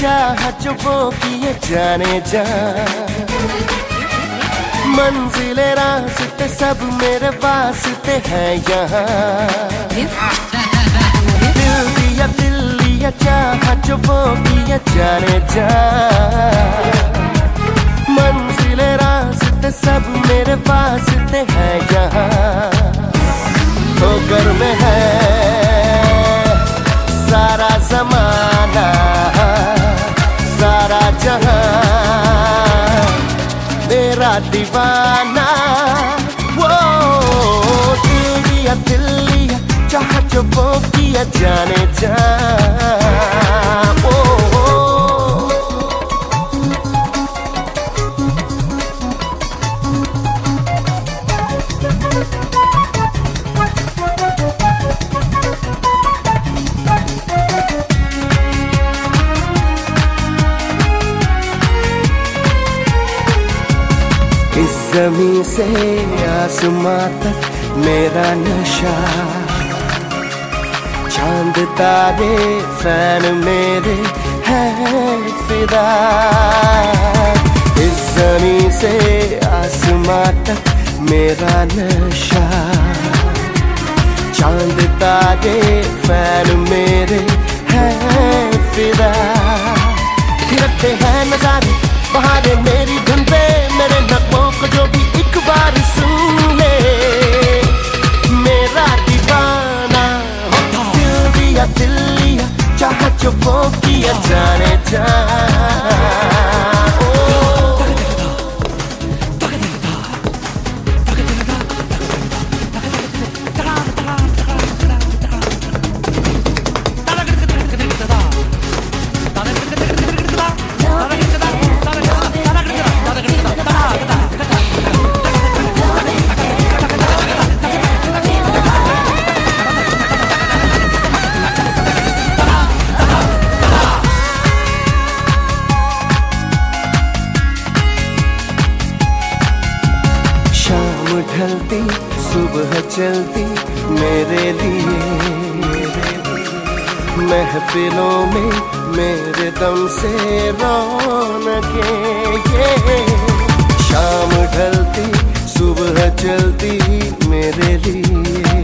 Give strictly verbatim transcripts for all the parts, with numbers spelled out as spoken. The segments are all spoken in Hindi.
चाहा जो वो किए जाने जा। मंजिले रास्ते सब मेरे वास्ते हैं यहाँ। दिल दिया दिल लिया चाहा जो वो किए जाने जा। मंजिले रास्ते सब मेरे वास्ते हैं यहाँ। ठोकर में है सारा ज़माना, सारा जहां मेरा दीवाना। वो दिल दिया दिल लिया चाहा जो वो किया जाने जा। ओ इस ज़मीं से आसमां तक मेरा नशा। चांद तारे फैन मेरे हैं फिदा। इस ज़मीं से आसमां तक मेरा नशा। चांद तारे फैन मेरे हैं फिदा। थिरकते हैं नज़ारे बहारे मेरी धुन पे, मेरे नगमों को जो भी एक बार सुन ले मेरा दीवाना। दिल दिया दिल लिया चाहा जो वो किया जाने जा। ढलती सुबह चलती मेरे लिए, महफिलों में मेरे दम से रौनकें ये। शाम ढलती सुबह चलती मेरे लिए,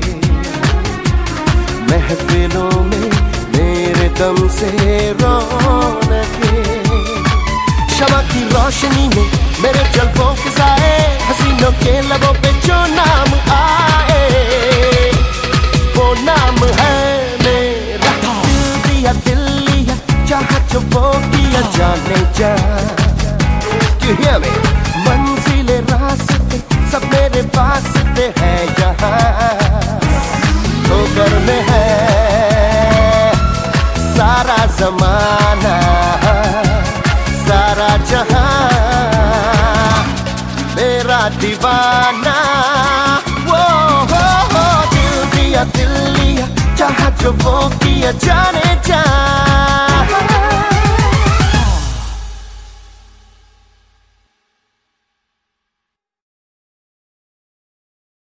महफिलों में मेरे दम से रौनकें। शमा की रोशनी में मेरे जल्फों के साए, हसीनों के लबों पे जो नाम आए वो नाम है मेरा। दिल दिया दिल लिया चाहा जो वो किया जाने जा। You hear me? मंजिले रास्ते सब मेरे वास्ते हैं यहाँ। ठोकर में है सारा ज़माना, सारा जहां मेरा दीवाना। वो हो हो दिल दिया दिल लिया चाहा जो वो किया जाने जा।